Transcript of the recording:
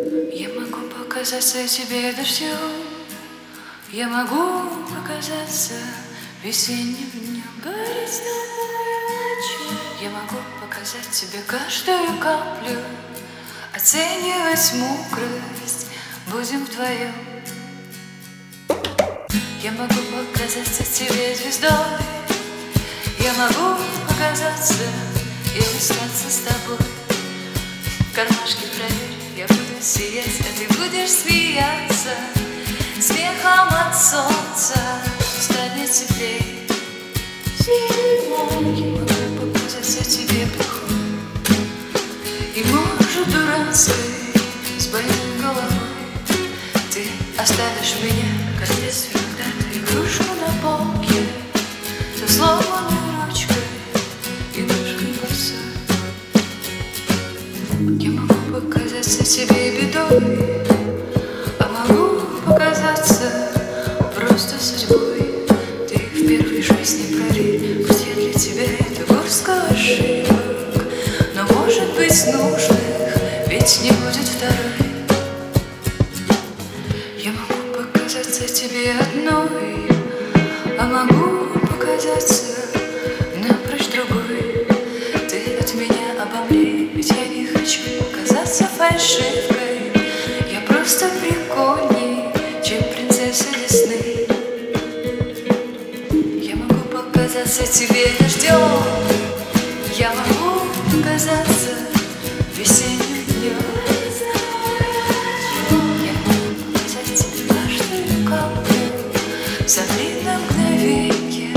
Я могу показаться тебе дождем, я могу показаться весенним днем, гореть с тобой ночью. Я могу показать тебе каждую каплю, оценивать мокрость, будем вдвоем. Я могу показаться тебе звездой, я могу показаться и остаться с тобой. Кармашки проверь, я буду сиять, а ты будешь смеяться. Смехом от солнца станет теплей. Я могу показаться тебе плохой и, может, дурацкой, с больной головой. Ты оставишь меня, как в детстве, когда-то игрушку на полке, со сломанной ручкой и ножкой босой. Я могу показаться тебе бедой, а могу показаться просто судьбой. Ты в первой жизни проверь, пусть я для тебя это горстка ошибок, но, может быть, нужных ведь не будет второй. Я могу показаться тебе одной, а могу показаться напрочь другой. Ты от меня обомлей, ведь я не хочу казаться фальшивкой. Я просто прикольней, чем принцесса весны. Я могу показаться тебе дождем, я могу показаться весенним днем. Я могу показать тебе каждую каплю, замри на мгновенье.